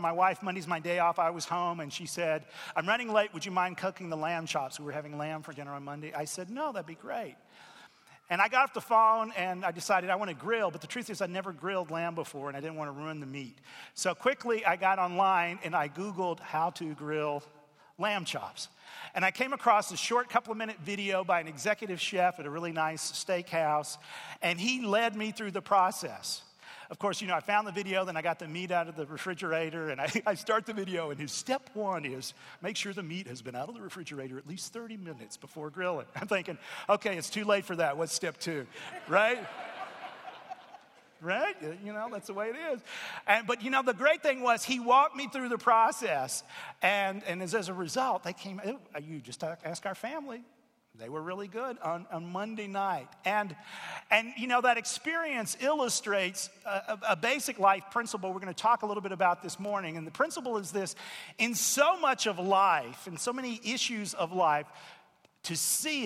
my wife, Monday's my day off. I was home, and she said, I'm running late. Would you mind cooking the lamb chops? We were having lamb for dinner on Monday. I said, no, that'd be great. And I got off the phone, and I decided I want to grill. But the truth is I'd never grilled lamb before, and I didn't want to ruin the meat. So quickly, I got online, and I Googled how to grill lamb chops. And I came across a short couple-of-minute video by an executive chef at a really nice steakhouse, and he led me through the process. Of course, I found the video, then I got the meat out of the refrigerator, and I start the video, and his step one is make sure the meat has been out of the refrigerator at least 30 minutes before grilling. I'm thinking, okay, it's too late for that. What's step two, right? Right? That's the way it is. But the great thing was he walked me through the process, and as a result, they came, you just ask our family. They were really good on Monday night. And that experience illustrates a basic life principle we're going to talk a little bit about this morning. And the principle is this: in so much of life, in so many issues of life, to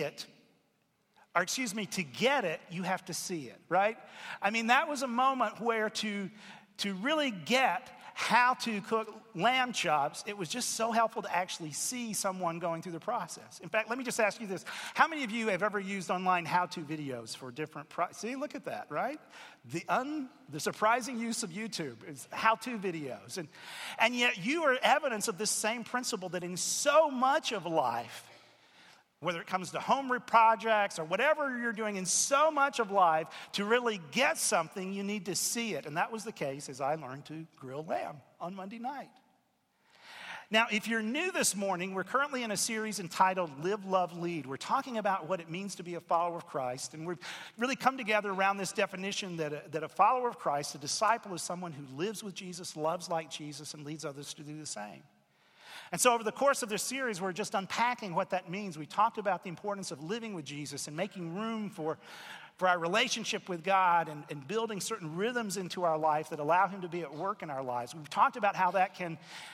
get it, you have to see it, right? I mean, that was a moment where to really get how to cook lamb chops, it was just so helpful to actually see someone going through the process. In fact, let me just ask you this. How many of you have ever used online how-to videos for different see, look at that, right? The surprising use of YouTube is how-to videos. And yet you are evidence of this same principle that in so much of life, whether it comes to home projects or whatever you're doing in so much of life, to really get something, you need to see it. And that was the case as I learned to grill lamb on Monday night. Now, if you're new this morning, we're currently in a series entitled Live, Love, Lead. We're talking about what it means to be a follower of Christ. And we've really come together around this definition that a follower of Christ, a disciple, is someone who lives with Jesus, loves like Jesus, and leads others to do the same. And so over the course of this series, we're just unpacking what that means. We talked about the importance of living with Jesus and making room for our relationship with God and building certain rhythms into our life that allow him to be at work in our lives. We've talked about how that can,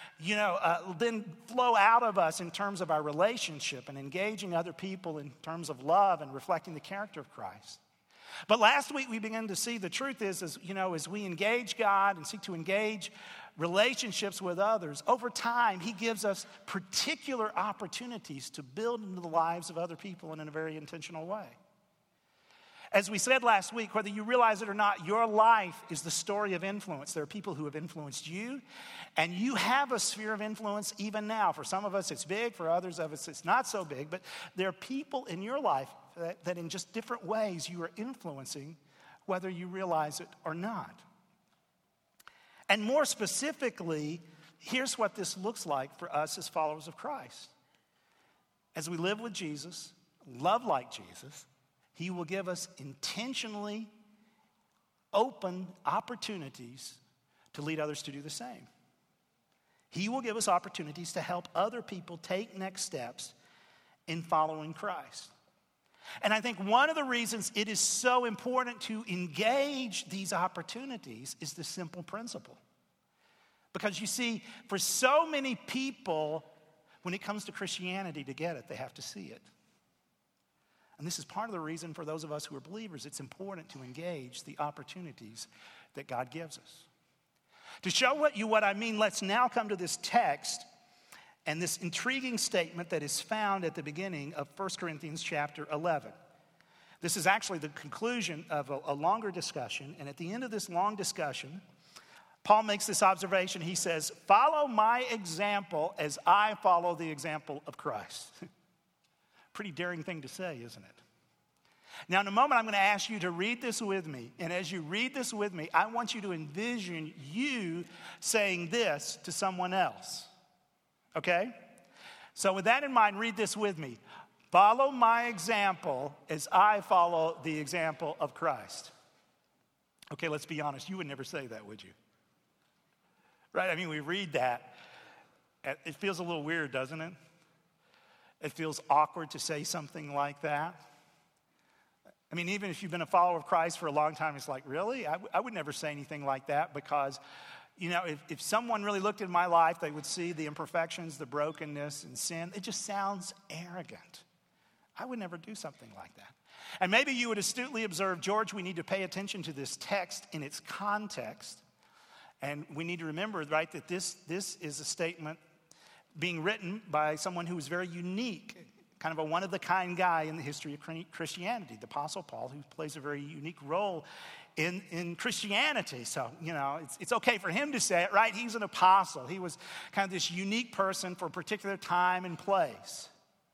then flow out of us in terms of our relationship and engaging other people in terms of love and reflecting the character of Christ. But last week we began to see the truth is, as we engage God and seek to engage relationships with others, over time, he gives us particular opportunities to build into the lives of other people in a very intentional way. As we said last week, whether you realize it or not, your life is the story of influence. There are people who have influenced you, and you have a sphere of influence even now. For some of us, it's big. For others of us, it's not so big. But there are people in your life that in just different ways you are influencing, whether you realize it or not. And more specifically, here's what this looks like for us as followers of Christ. As we live with Jesus, love like Jesus, he will give us intentionally open opportunities to lead others to do the same. He will give us opportunities to help other people take next steps in following Christ. And I think one of the reasons it is so important to engage these opportunities is the simple principle. Because you see, for so many people, when it comes to Christianity, to get it, they have to see it. And this is part of the reason for those of us who are believers, it's important to engage the opportunities that God gives us. To show what I mean, let's now come to this text and this intriguing statement that is found at the beginning of 1 Corinthians chapter 11. This is actually the conclusion of a longer discussion. And at the end of this long discussion, Paul makes this observation. He says, follow my example as I follow the example of Christ. Pretty daring thing to say, isn't it? Now, in a moment, I'm going to ask you to read this with me. And as you read this with me, I want you to envision you saying this to someone else. Okay? So with that in mind, read this with me. Follow my example as I follow the example of Christ. Okay, let's be honest. You would never say that, would you? Right? I mean, we read that. It feels a little weird, doesn't it? It feels awkward to say something like that. I mean, even if you've been a follower of Christ for a long time, it's like, really? I would never say anything like that because, if someone really looked at my life, they would see the imperfections, the brokenness, and sin. It just sounds arrogant. I would never do something like that. And maybe you would astutely observe, George, we need to pay attention to this text in its context. And we need to remember, right, that this is a statement being written by someone who was very unique, kind of a one-of-the-kind guy in the history of Christianity, the Apostle Paul, who plays a very unique role in Christianity. So, it's okay for him to say it, right? He's an apostle. He was kind of this unique person for a particular time and place.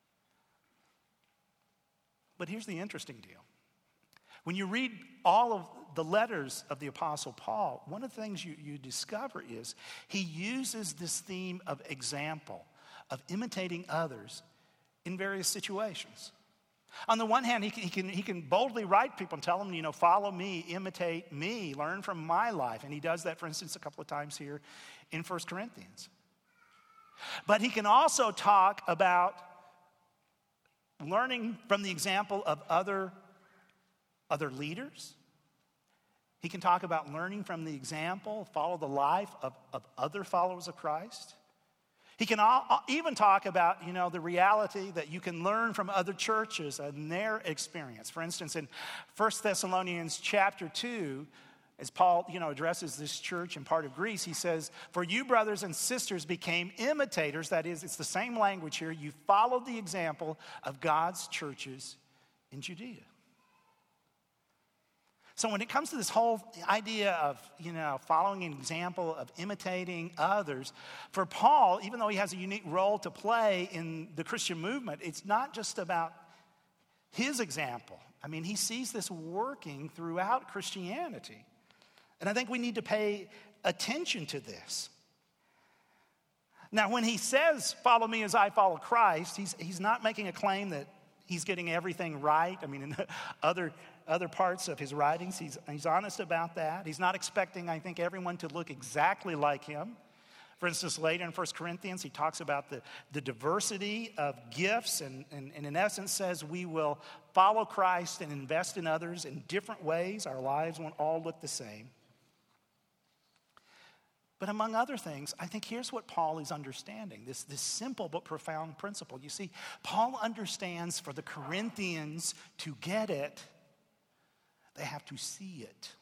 But here's the interesting deal. When you read all of the letters of the Apostle Paul, one of the things you discover is he uses this theme of example, of imitating others in various situations. On the one hand, he can boldly write people and tell them, follow me, imitate me, learn from my life. And he does that, for instance, a couple of times here in 1 Corinthians. But he can also talk about learning from the example of other leaders. He can talk about learning from the example, follow the life of other followers of Christ. He can even talk about, the reality that you can learn from other churches and their experience. For instance, in 1 Thessalonians chapter 2, as Paul, addresses this church in part of Greece, he says, "For you, brothers and sisters, became imitators." That is, it's the same language here. You followed the example of God's churches in Judea. So when it comes to this whole idea of, following an example, of imitating others, for Paul, even though he has a unique role to play in the Christian movement, it's not just about his example. I mean, he sees this working throughout Christianity. And I think we need to pay attention to this. Now, when he says, "Follow me as I follow Christ," he's not making a claim that he's getting everything right. I mean, in other parts of his writings, he's honest about that. He's not expecting, I think, everyone to look exactly like him. For instance, later in 1 Corinthians, he talks about the diversity of gifts and in essence says we will follow Christ and invest in others in different ways. Our lives won't all look the same. But among other things, I think here's what Paul is understanding, this simple but profound principle. You see, Paul understands for the Corinthians to get it, they have to see it.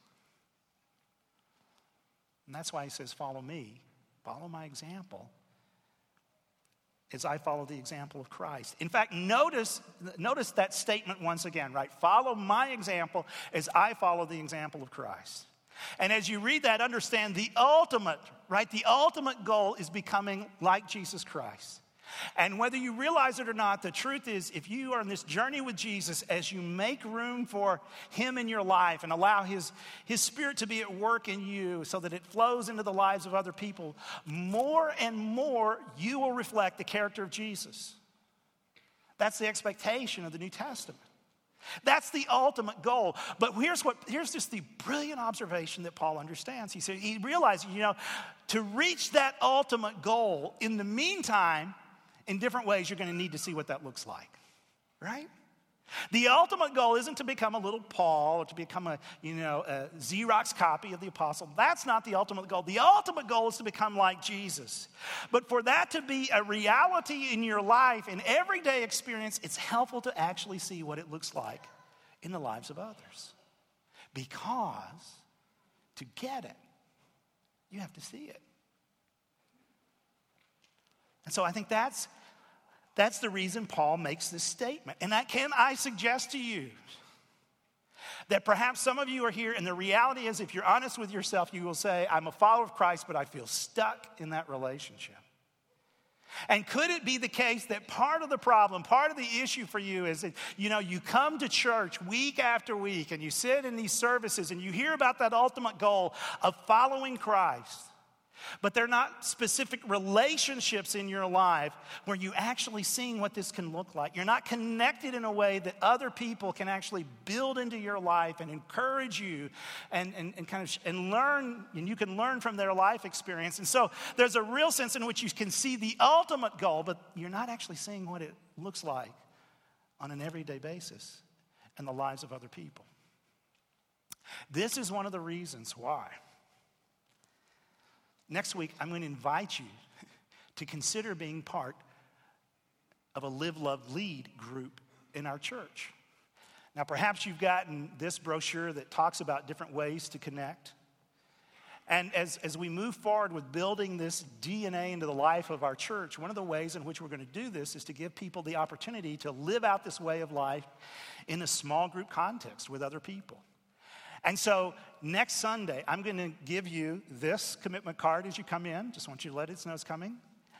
And that's why he says, "Follow me, follow my example as I follow the example of Christ." In fact, notice that statement once again, right? Follow my example as I follow the example of Christ. And as you read that, understand the ultimate goal is becoming like Jesus Christ. And whether you realize it or not, the truth is, if you are on this journey with Jesus, as you make room for him in your life and allow his Spirit to be at work in you so that it flows into the lives of other people, more and more you will reflect the character of Jesus. That's the expectation of the New Testament. That's the ultimate goal. But here's just the brilliant observation that Paul understands. He realizes, to reach that ultimate goal, in the meantime, in different ways, you're going to need to see what that looks like, right? The ultimate goal isn't to become a little Paul or to become a Xerox copy of the apostle. That's not the ultimate goal. The ultimate goal is to become like Jesus. But for that to be a reality in your life, in everyday experience, it's helpful to actually see what it looks like in the lives of others. Because to get it, you have to see it. And so I think that's the reason Paul makes this statement. And I suggest to you that perhaps some of you are here, and the reality is, if you're honest with yourself, you will say, "I'm a follower of Christ, but I feel stuck in that relationship." And could it be the case that part of the problem, part of the issue for you is that, you come to church week after week, and you sit in these services, and you hear about that ultimate goal of following Christ, but they're not specific relationships in your life where you're actually seeing what this can look like. You're not connected in a way that other people can actually build into your life and encourage you and learn, and you can learn from their life experience. And so there's a real sense in which you can see the ultimate goal, but you're not actually seeing what it looks like on an everyday basis in the lives of other people. This is one of the reasons why next week, I'm going to invite you to consider being part of a Live, Love, Lead group in our church. Now, perhaps you've gotten this brochure that talks about different ways to connect. And as we move forward with building this DNA into the life of our church, one of the ways in which we're going to do this is to give people the opportunity to live out this way of life in a small group context with other people. And so next Sunday, I'm going to give you this commitment card as you come in. Just want you to let us know it's coming.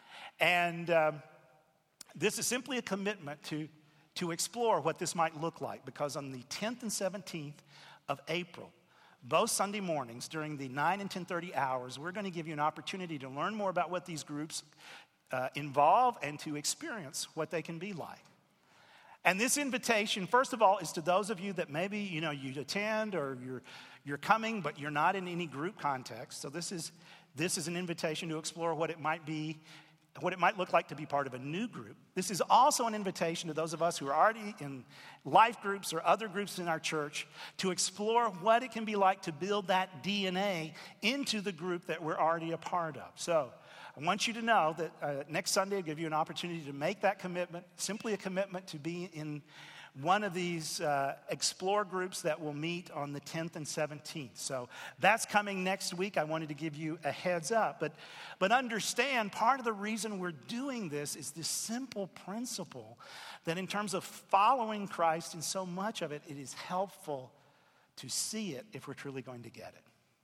And this is simply a commitment to explore what this might look like, because on the 10th and 17th of April, both Sunday mornings during the 9 and 10:30 hours, we're going to give you an opportunity to learn more about what these groups involve and to experience what they can be like. And this invitation, first of all, is to those of you that maybe you attend or you're coming, but you're not in any group context. So this is an invitation to explore what it might be, what it might look like to be part of a new group. This is also an invitation to those of us who are already in life groups or other groups in our church to explore what it can be like to build that DNA into the group that we're already a part of. So I want you to know that next Sunday I'll give you an opportunity to make that commitment, simply a commitment to be in one of these explore groups that will meet on the 10th and 17th. So that's coming next week. I wanted to give you a heads up. But understand, part of the reason we're doing this is this simple principle that in terms of following Christ, in so much of it, it is helpful to see it if we're truly going to get it.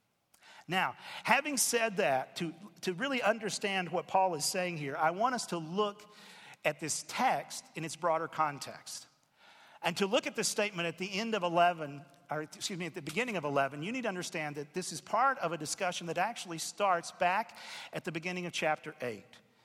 Now, having said that, to really understand what Paul is saying here, I want us to look at this text in its broader context. And to look at this statement at the end of at the beginning of 11, you need to understand that this is part of a discussion that actually starts back at the beginning of chapter 8.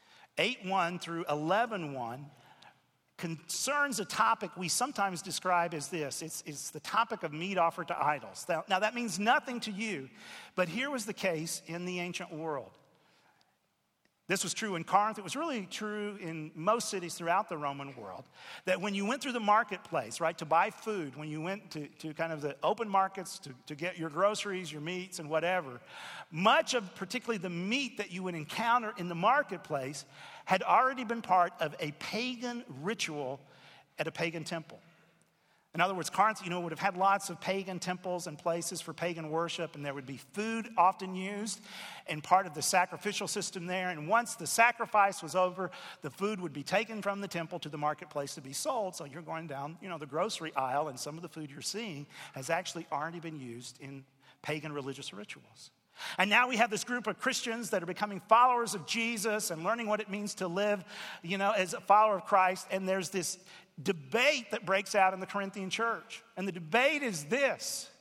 8:1 through 11:1 concerns a topic we sometimes describe as this. It's the topic of meat offered to idols. Now, that means nothing to you, but here was the case in the ancient world. This was true in Corinth. It was really true in most cities throughout the Roman world, that when you went through the marketplace, right, to buy food, when you went to kind of the open markets to get your groceries, your meats, and whatever, much of particularly the meat that you would encounter in the marketplace had already been part of a pagan ritual at a pagan temple. In other words, Corinth, would have had lots of pagan temples and places for pagan worship, and there would be food often used in part of the sacrificial system there. And once the sacrifice was over, the food would be taken from the temple to the marketplace to be sold. So you're going down, the grocery aisle, and some of the food you're seeing has actually already been used in pagan religious rituals. And now we have this group of Christians that are becoming followers of Jesus and learning what it means to live, as a follower of Christ. And there's this debate that breaks out in the Corinthian church. And the debate is this.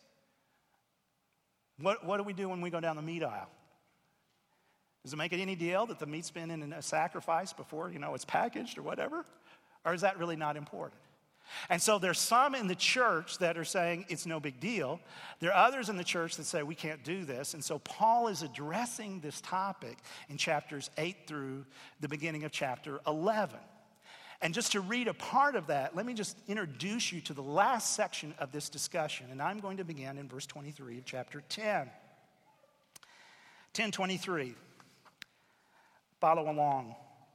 What do we do when we go down the meat aisle? Does it make it any deal that the meat's been in a sacrifice before, it's packaged or whatever? Or is that really not important? And so there's some in the church that are saying it's no big deal. There are others in the church that say we can't do this. And so Paul is addressing this topic in chapters 8 through the beginning of chapter 11. And just to read a part of that, let me just introduce you to the last section of this discussion. And I'm going to begin in verse 23 of chapter 10. 10:23. Follow along.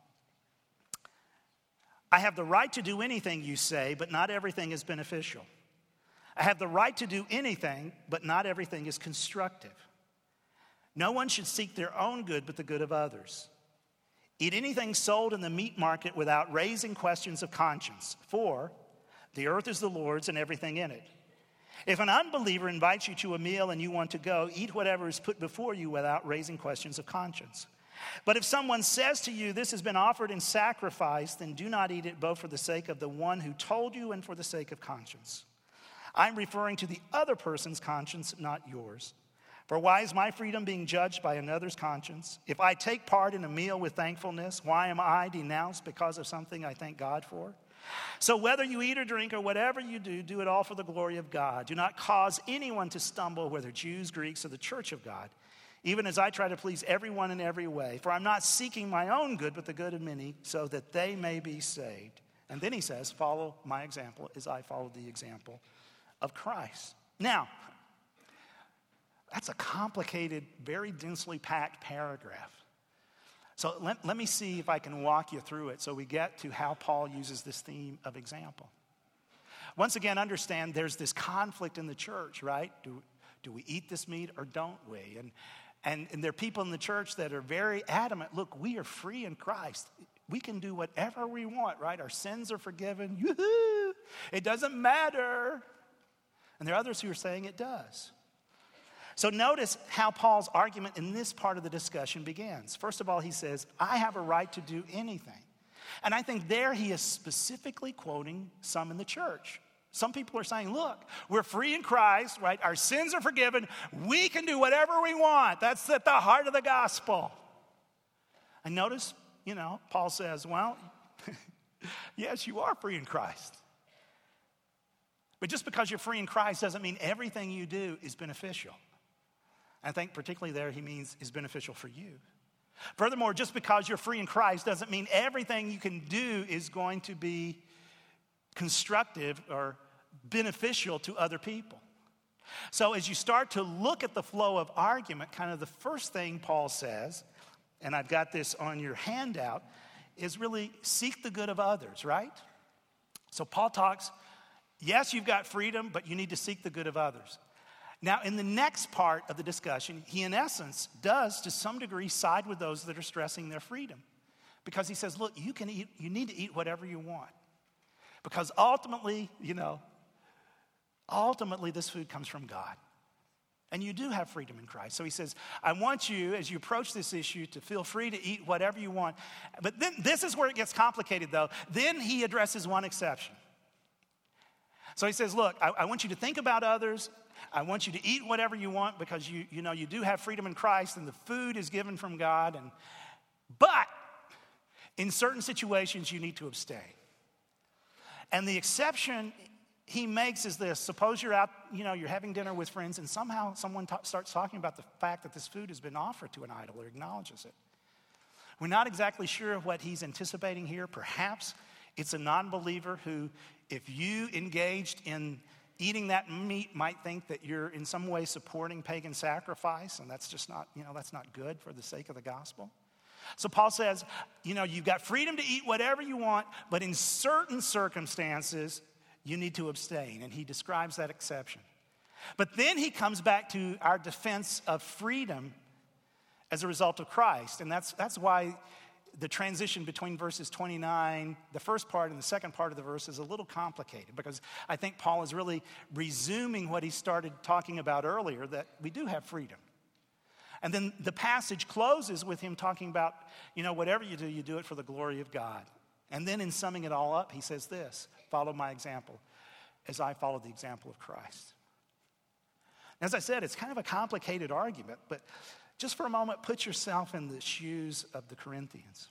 I have the right to do anything, you say, but not everything is beneficial. I have the right to do anything, but not everything is constructive. No one should seek their own good, but the good of others. Eat anything sold in the meat market without raising questions of conscience, for the earth is the Lord's and everything in it. If an unbeliever invites you to a meal and you want to go, eat whatever is put before you without raising questions of conscience. But if someone says to you, this has been offered in sacrifice, then do not eat it, both for the sake of the one who told you and for the sake of conscience. I'm referring to the other person's conscience, not yours. For why is my freedom being judged by another's conscience? If I take part in a meal with thankfulness, why am I denounced because of something I thank God for? So whether you eat or drink or whatever you do, do it all for the glory of God. Do not cause anyone to stumble, whether Jews, Greeks, or the church of God, even as I try to please everyone in every way. For I'm not seeking my own good, but the good of many, so that they may be saved. And then he says, follow my example as I followed the example of Christ. Now, that's a complicated, very densely packed paragraph. So let me see if I can walk you through it so we get to how Paul uses this theme of example. Once again, understand there's this conflict in the church, right? Do we eat this meat or don't we? And there are people in the church that are very adamant, look, we are free in Christ. We can do whatever we want, right? Our sins are forgiven. Yoo-hoo! It doesn't matter. And there are others who are saying it does. So notice how Paul's argument in this part of the discussion begins. First of all, he says, I have a right to do anything. And I think there he is specifically quoting some in the church. Some people are saying, look, we're free in Christ, right? Our sins are forgiven. We can do whatever we want. That's at the heart of the gospel. And notice, Paul says, well, yes, you are free in Christ. But just because you're free in Christ doesn't mean everything you do is beneficial. I think particularly there he means is beneficial for you. Furthermore, just because you're free in Christ doesn't mean everything you can do is going to be constructive or beneficial to other people. So as you start to look at the flow of argument, kind of the first thing Paul says, and I've got this on your handout, is really seek the good of others, right? So Paul talks, yes, you've got freedom, but you need to seek the good of others. Now, in the next part of the discussion, he in essence does to some degree side with those that are stressing their freedom. Because he says, look, you need to eat whatever you want. Because ultimately, this food comes from God. And you do have freedom in Christ. So he says, I want you, as you approach this issue, to feel free to eat whatever you want. But then this is where it gets complicated, though. Then he addresses one exception. So he says, look, I want you to think about others. I want you to eat whatever you want because you do have freedom in Christ and the food is given from God. But in certain situations, you need to abstain. And the exception he makes is this. Suppose you're out, you're having dinner with friends and somehow someone starts talking about the fact that this food has been offered to an idol or acknowledges it. We're not exactly sure what he's anticipating here. Perhaps it's a non-believer who, if you engaged in eating that meat, might think that you're in some way supporting pagan sacrifice, and that's just not, that's not good for the sake of the gospel. So Paul says, you've got freedom to eat whatever you want, but in certain circumstances, you need to abstain, and he describes that exception. But then he comes back to our defense of freedom as a result of Christ, and that's why the transition between verses 29, the first part and the second part of the verse is a little complicated because I think Paul is really resuming what he started talking about earlier, that we do have freedom. And then the passage closes with him talking about, whatever you do it for the glory of God. And then in summing it all up, he says this, follow my example as I follow the example of Christ. As I said, it's kind of a complicated argument, but just for a moment, put yourself in the shoes of the Corinthians.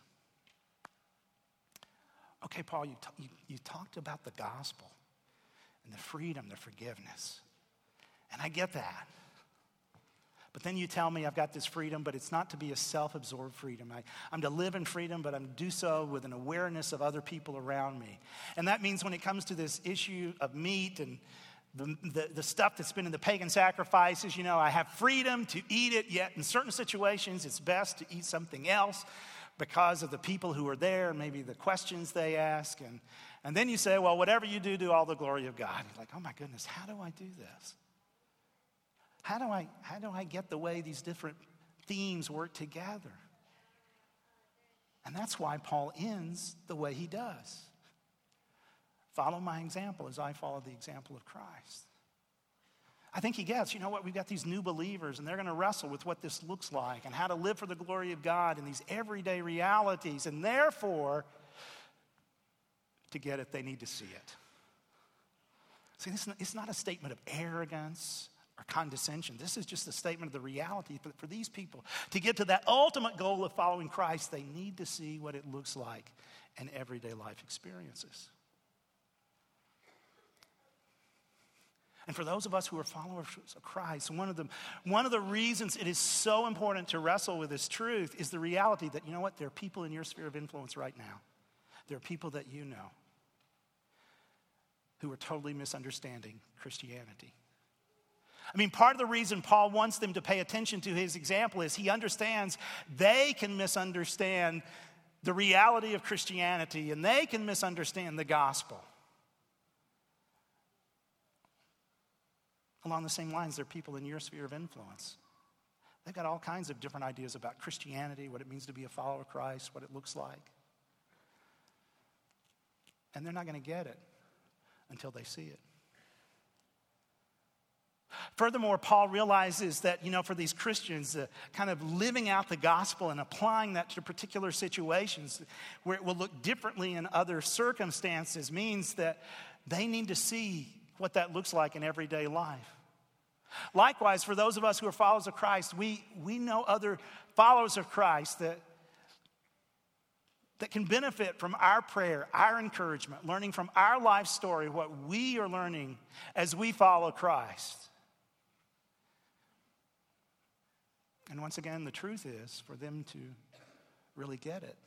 Okay, Paul, you talked about the gospel and the freedom, the forgiveness. And I get that. But then you tell me I've got this freedom, but it's not to be a self-absorbed freedom. I'm to live in freedom, but I'm to do so with an awareness of other people around me. And that means when it comes to this issue of meat and the stuff that's been in the pagan sacrifices, I have freedom to eat it, yet in certain situations it's best to eat something else because of the people who are there and maybe the questions they ask. And then you say, well, whatever you do all the glory of God. You're like, oh my goodness, how do I do this? How do I get the way these different themes work together? And that's why Paul ends the way he does. Follow my example as I follow the example of Christ. I think he gets, we've got these new believers and they're going to wrestle with what this looks like and how to live for the glory of God in these everyday realities. And therefore, to get it, they need to see it. See, it's not a statement of arrogance or condescension. This is just a statement of the reality for these people. To get to that ultimate goal of following Christ, they need to see what it looks like in everyday life experiences. And for those of us who are followers of Christ, one of the reasons it is so important to wrestle with this truth is the reality that, there are people in your sphere of influence right now. There are people that you know who are totally misunderstanding Christianity. Part of the reason Paul wants them to pay attention to his example is he understands they can misunderstand the reality of Christianity and they can misunderstand the gospel. Along the same lines, there are people in your sphere of influence They've got all kinds of different ideas about Christianity, what it means to be a follower of Christ, what it looks like. And they're not going to get it until they see it. Furthermore, Paul realizes that, for these Christians, kind of living out the gospel and applying that to particular situations where it will look differently in other circumstances means that they need to see what that looks like in everyday life. Likewise, for those of us who are followers of Christ, we know other followers of Christ that can benefit from our prayer, our encouragement, learning from our life story what we are learning as we follow Christ. And once again, the truth is, for them to really get it,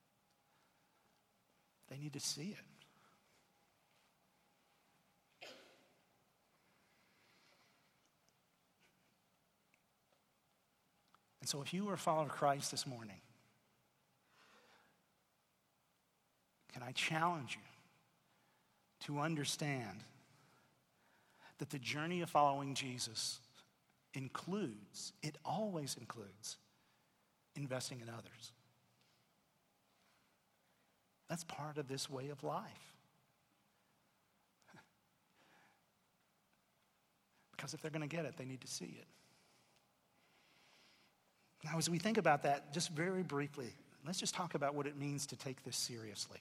they need to see it. And so if you are a follower of Christ this morning, can I challenge you to understand that the journey of following Jesus it always includes investing in others. That's part of this way of life. Because if they're going to get it, they need to see it. Now, as we think about that, just very briefly, let's just talk about what it means to take this seriously.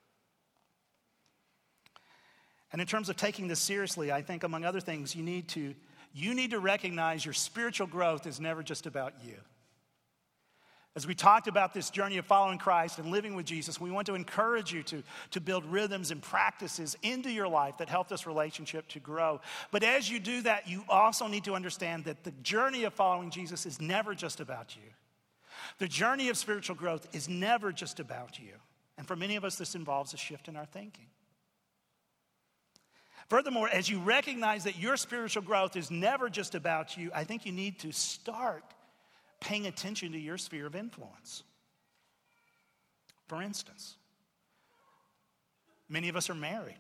And in terms of taking this seriously, I think, among other things, you need to recognize your spiritual growth is never just about you. As we talked about this journey of following Christ and living with Jesus, we want to encourage you to build rhythms and practices into your life that help this relationship to grow. But as you do that, you also need to understand that the journey of following Jesus is never just about you. The journey of spiritual growth is never just about you. And for many of us, this involves a shift in our thinking. Furthermore, as you recognize that your spiritual growth is never just about you, I think you need to start paying attention to your sphere of influence. For instance, many of us are married.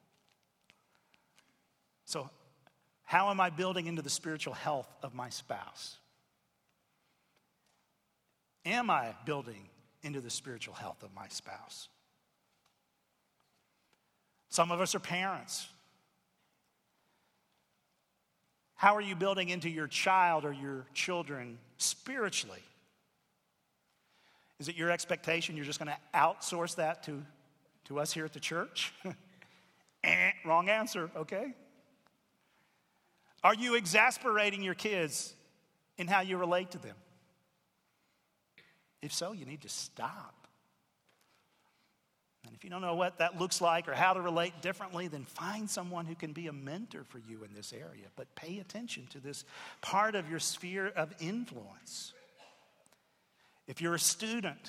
So, how am I building into the spiritual health of my spouse? Am I building into the spiritual health of my spouse? Some of us are parents. How are you building into your child or your children spiritually? Is it your expectation you're just going to outsource that to us here at the church? Wrong answer, okay? Are you exasperating your kids in how you relate to them? If so, you need to stop. And if you don't know what that looks like or how to relate differently, then find someone who can be a mentor for you in this area. But pay attention to this part of your sphere of influence. If you're a student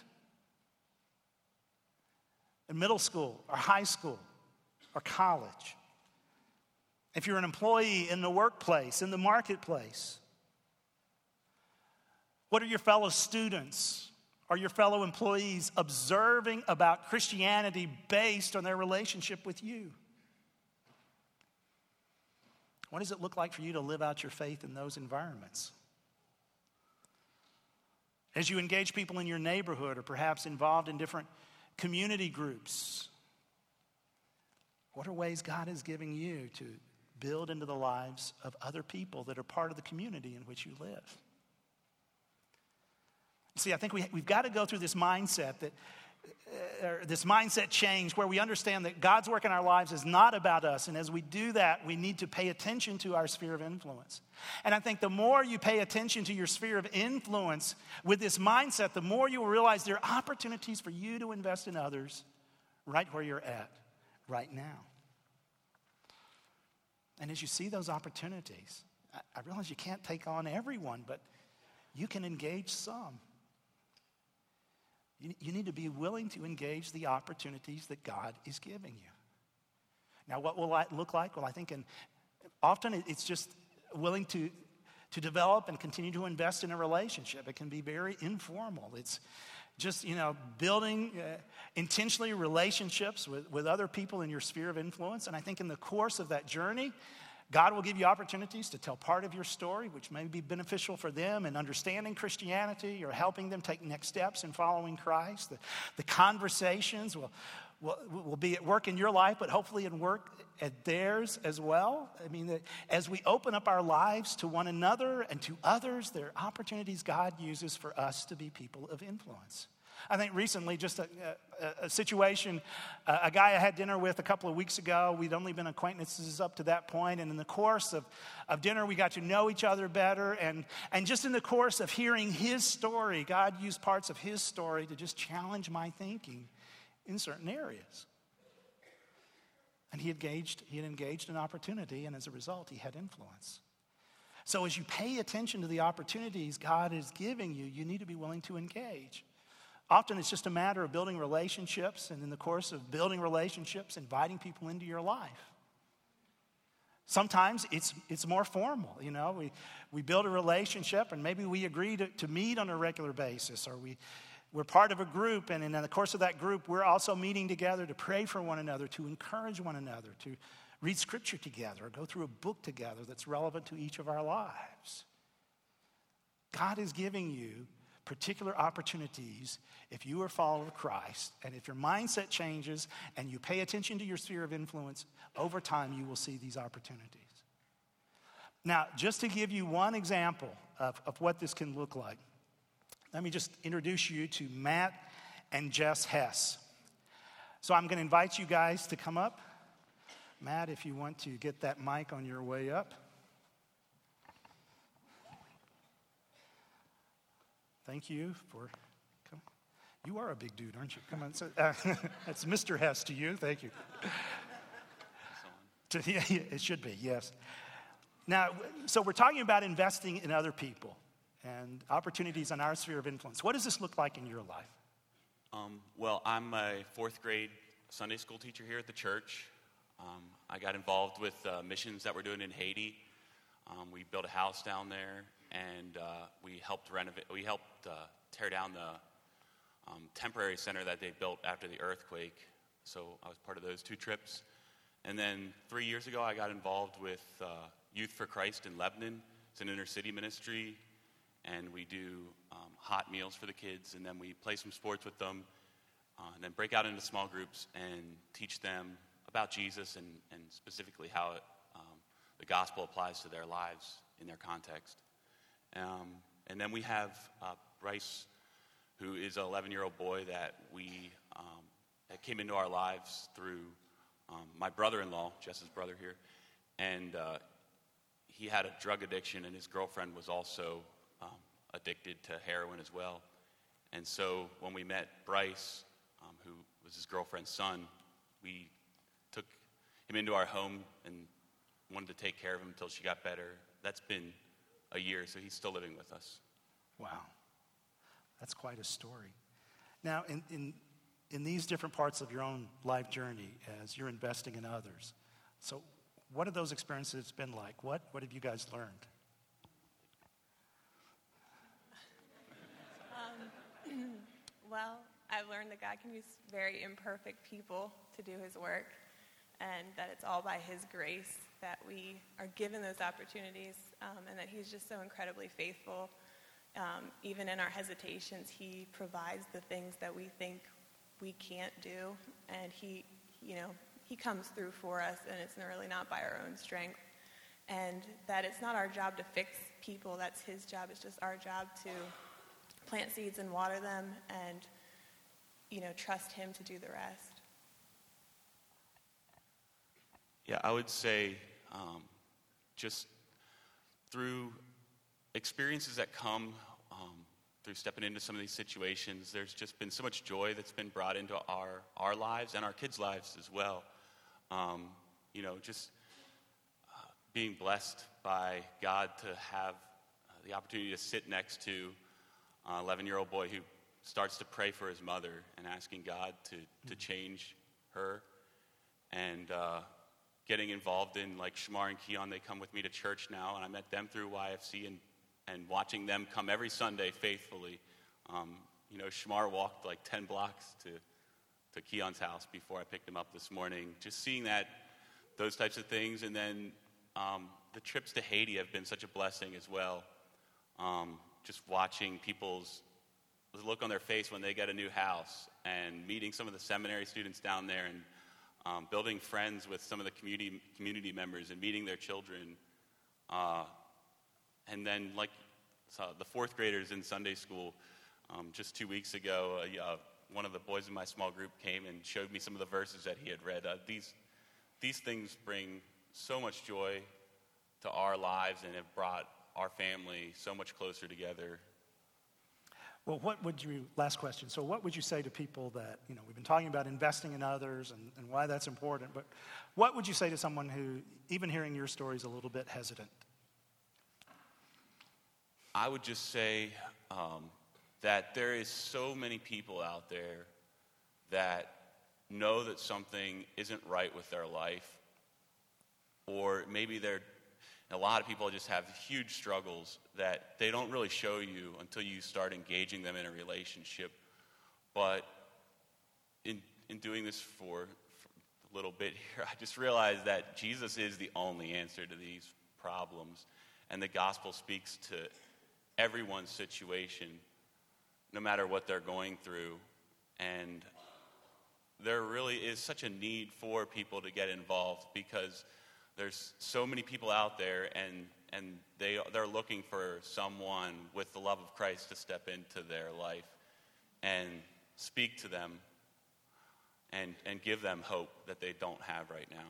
in middle school or high school or college, if you're an employee in the workplace, in the marketplace, what are your fellow students or your fellow employees observing about Christianity based on their relationship with you? What does it look like for you to live out your faith in those environments? As you engage people in your neighborhood or perhaps involved in different community groups, what are ways God is giving you to build into the lives of other people that are part of the community in which you live? See, I think we've got to go through this mindset this mindset change where we understand that God's work in our lives is not about us. And as we do that, we need to pay attention to our sphere of influence. And I think the more you pay attention to your sphere of influence with this mindset, the more you will realize there are opportunities for you to invest in others right where you're at right now. And as you see those opportunities, I realize you can't take on everyone, but you can engage some. You need to be willing to engage the opportunities that God is giving you. Now, what will that look like? Well, I think often it's just willing to develop and continue to invest in a relationship. It can be very informal. It's just, building intentionally relationships with other people in your sphere of influence. And I think in the course of that journey, God will give you opportunities to tell part of your story, which may be beneficial for them in understanding Christianity or helping them take next steps in following Christ. The conversations will be at work in your life, but hopefully in work at theirs as well. I mean, as we open up our lives to one another and to others, there are opportunities God uses for us to be people of influence. I think recently, just a situation, a guy I had dinner with a couple of weeks ago, we'd only been acquaintances up to that point, and in the course of dinner, we got to know each other better, and just in the course of hearing his story, God used parts of his story to just challenge my thinking in certain areas. And he had engaged in opportunity, and as a result, he had influence. So as you pay attention to the opportunities God is giving you, you need to be willing to engage. Often it's just a matter of building relationships, and in the course of building relationships, inviting people into your life. Sometimes it's more formal, you know. We build a relationship, and maybe we agree to meet on a regular basis, or we're part of a group, and in the course of that group, we're also meeting together to pray for one another, to encourage one another, to read scripture together, or go through a book together that's relevant to each of our lives. God is giving you particular opportunities if you are a follower of Christ, and if your mindset changes and you pay attention to your sphere of influence, over time you will see these opportunities. Now, just to give you one example of what this can look like, let me just introduce you to Matt and Jess Hess. So I'm going to invite you guys to come up. Matt, if you want to get that mic on your way up. Thank you for coming. You are a big dude, aren't you? Come on. That's Mr. Hess to you. Thank you. Yeah, it should be, yes. Now, so we're talking about investing in other people and opportunities in our sphere of influence. What does this look like in your life? Well, I'm a fourth grade Sunday school teacher here at the church. I got involved with missions that we're doing in Haiti. We built a house down there, and we helped tear down the temporary center that they built after the earthquake. So I was part of those 2 trips. And then 3 years ago, I got involved with Youth for Christ in Lebanon. It's an inner city ministry, and we do hot meals for the kids, and then we play some sports with them, and then break out into small groups and teach them about Jesus and specifically how the gospel applies to their lives in their context. And then we have Bryce, who is an 11-year-old boy that that came into our lives through my brother-in-law, Jess's brother here, and he had a drug addiction, and his girlfriend was also addicted to heroin as well. And so when we met Bryce, who was his girlfriend's son, we took him into our home and wanted to take care of him until she got better. That's been a year, so he's still living with us. Wow. That's quite a story. Now, in these different parts of your own life journey, as you're investing in others, so what have those experiences been like? What have you guys learned? Well, I've learned that God can use very imperfect people to do his work, and that it's all by his grace that we are given those opportunities, and that he's just so incredibly faithful. Even in our hesitations, he provides the things that we think we can't do, and he comes through for us, and it's really not by our own strength. And that it's not our job to fix people, that's his job. It's just our job to plant seeds and water them and, trust him to do the rest. Yeah, I would say just through experiences that come through stepping into some of these situations, there's just been so much joy that's been brought into our lives and our kids' lives as well. Just being blessed by God to have the opportunity to sit next to an 11-year-old boy who starts to pray for his mother and asking God to change her, and getting involved in, like Shamar and Keon, they come with me to church now, and I met them through YFC, and watching them come every Sunday faithfully. Shamar walked like 10 blocks to Keon's house before I picked him up this morning. Just seeing those types of things, and then the trips to Haiti have been such a blessing as well. Just watching people's look on their face when they get a new house, and meeting some of the seminary students down there, and building friends with some of the community members, and meeting their children. And then, the fourth graders in Sunday school, just 2 weeks ago, one of the boys in my small group came and showed me some of the verses that he had read. These things bring so much joy to our lives and have brought our family so much closer together. Well, last question. So what would you say to people that, we've been talking about investing in others and why that's important, but what would you say to someone who, even hearing your story, is a little bit hesitant? I would just say that there is so many people out there that know that something isn't right with their life, or maybe a lot of people just have huge struggles that they don't really show you until you start engaging them in a relationship. But in doing this for a little bit here, I just realized that Jesus is the only answer to these problems, and the gospel speaks to everyone's situation, no matter what they're going through. And there really is such a need for people to get involved, because there's so many people out there, and they're looking for someone with the love of Christ to step into their life and speak to them and give them hope that they don't have right now.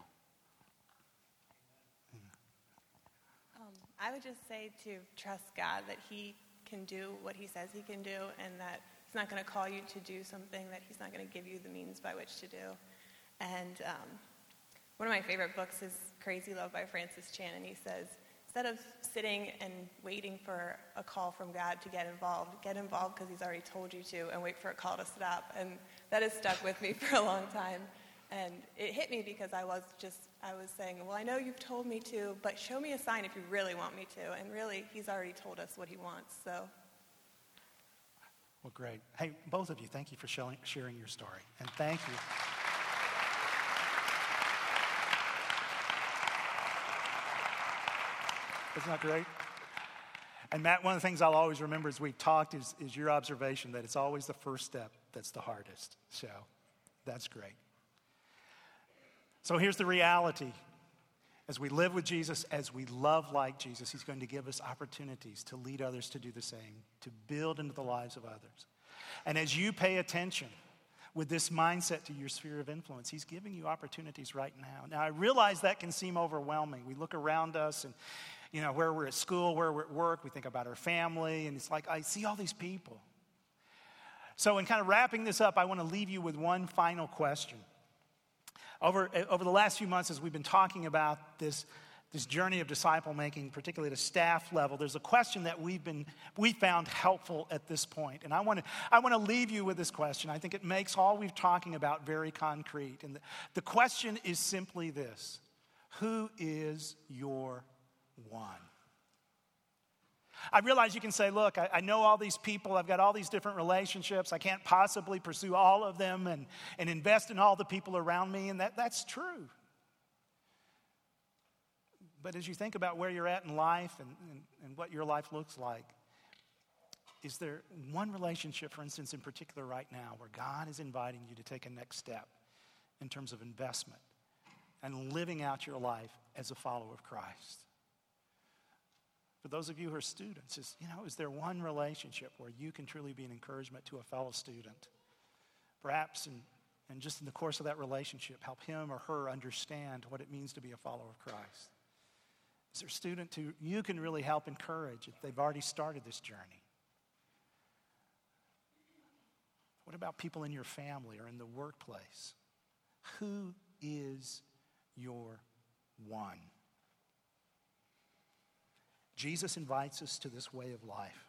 I would just say to trust God that he can do what he says he can do, and that he's not going to call you to do something that he's not going to give you the means by which to do. And one of my favorite books is Crazy Love by Francis Chan, and he says, instead of sitting and waiting for a call from God to get involved because he's already told you to, and wait for a call to stop. And that has stuck with me for a long time. And it hit me because I was saying, well, I know you've told me to, but show me a sign if you really want me to. And really, he's already told us what he wants, so. Well, great. Hey, both of you, thank you for sharing your story. And thank you. Isn't that great? And Matt, one of the things I'll always remember as we've talked is your observation that it's always the first step that's the hardest. So that's great. So here's the reality. As we live with Jesus, as we love like Jesus, he's going to give us opportunities to lead others to do the same, to build into the lives of others. And as you pay attention with this mindset to your sphere of influence, he's giving you opportunities right now. Now, I realize that can seem overwhelming. We look around us and, where we're at school, where we're at work, we think about our family, and it's like, I see all these people. So in kind of wrapping this up, I want to leave you with one final question. Over the last few months, as we've been talking about this journey of disciple making, particularly at a staff level, there's a question that we found helpful at this point. And I want to leave you with this question. I think it makes all we've talking about very concrete. And the question is simply this: who is your one? I realize you can say, look, I know all these people, I've got all these different relationships, I can't possibly pursue all of them and invest in all the people around me, and that's true. But as you think about where you're at in life and what your life looks like, is there one relationship, for instance, in particular right now, where God is inviting you to take a next step in terms of investment and living out your life as a follower of Christ? For those of you who are students, is there one relationship where you can truly be an encouragement to a fellow student? Perhaps, and just in the course of that relationship, help him or her understand what it means to be a follower of Christ. Is there a student who you can really help encourage if they've already started this journey? What about people in your family or in the workplace? Who is your one? Jesus invites us to this way of life.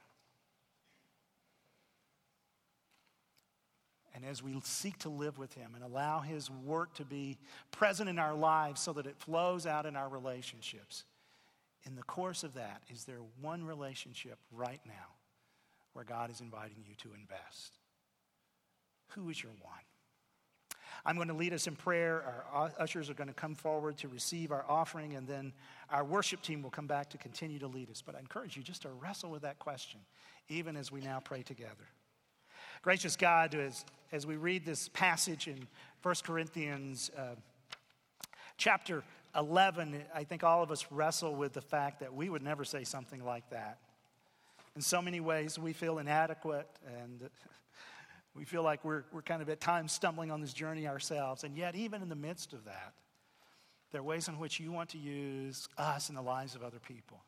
And as we seek to live with him and allow his work to be present in our lives so that it flows out in our relationships, in the course of that, is there one relationship right now where God is inviting you to invest? Who is your one? I'm going to lead us in prayer. Our ushers are going to come forward to receive our offering, and then our worship team will come back to continue to lead us. But I encourage you just to wrestle with that question, even as we now pray together. Gracious God, as we read this passage in 1 Corinthians chapter 11, I think all of us wrestle with the fact that we would never say something like that. In so many ways, we feel inadequate, and we feel like we're kind of at times stumbling on this journey ourselves. And yet, even in the midst of that, there are ways in which you want to use us in the lives of other people.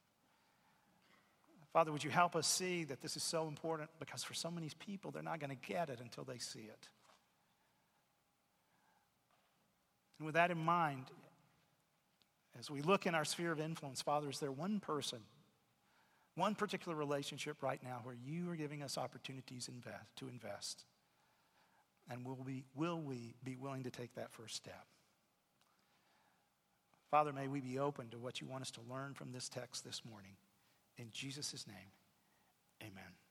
Father, would you help us see that this is so important, because for so many people, they're not going to get it until they see it. And with that in mind, as we look in our sphere of influence, Father, is there one person, one particular relationship right now where you are giving us opportunities to invest? And will we be willing to take that first step? Father, may we be open to what you want us to learn from this text this morning. In Jesus' name, amen.